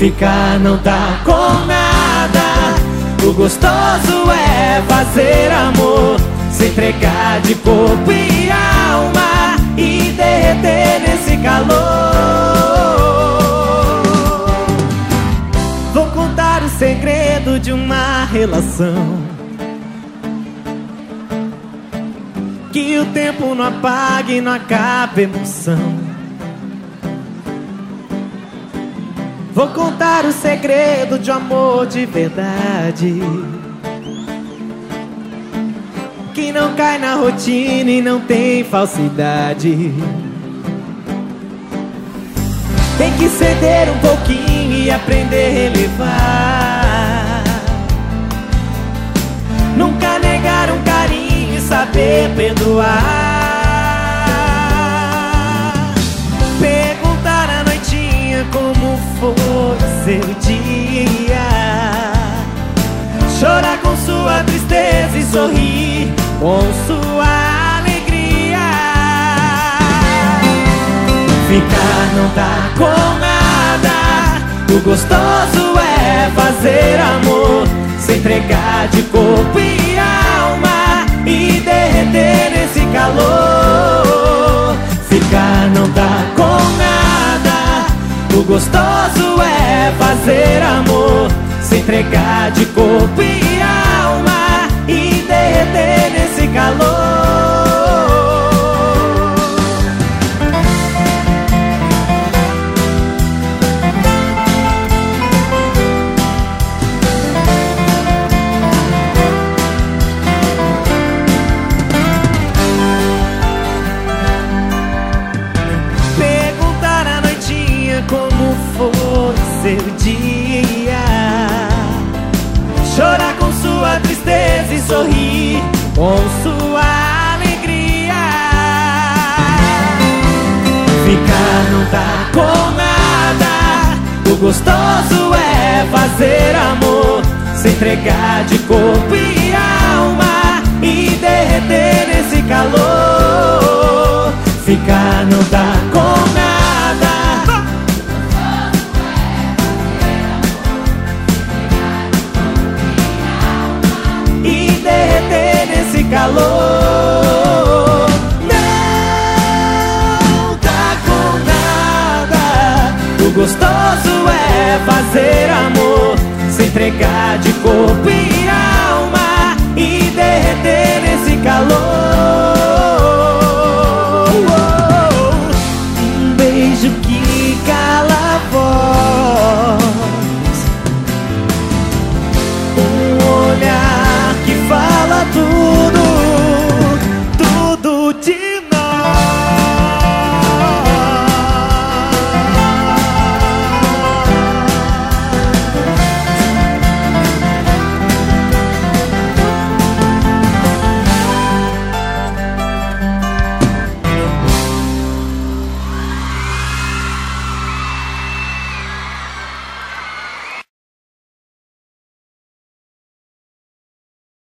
Ficar não dá com nada. O gostoso é fazer amor, se entregar de corpo e alma e derreter nesse calor. Vou contar o segredo de uma relação, que o tempo não apaga e não acaba a emoção. Vou contar o segredo de um amor de verdade, que não cai na rotina e não tem falsidade. Tem que ceder um pouquinho e aprender a relevar, nunca negar um carinho e saber perdoar. Perguntar à noitinha como foi seu dia, chorar com sua tristeza e sorrir com sua alegria. Ficar não dá com nada. O gostoso é fazer amor, se entregar de corpo e alma e derreter nesse calor. Ficar não dá com nada. O gostoso é fazer amor, se entregar de corpo e alma e derreter nesse calor. Perguntar à noitinha como foi seu dia, chorar com sua tristeza e sorrir com sua alegria. Ficar não dá com nada. O gostoso é fazer amor, se entregar de corpo e alma e derreter nesse calor. Ficar não dá com nada. E derreter nesse calor. Não dá com nada. O gostoso é fazer amor, se entregar de corpo e alma e derreter nesse calor. Um beijo que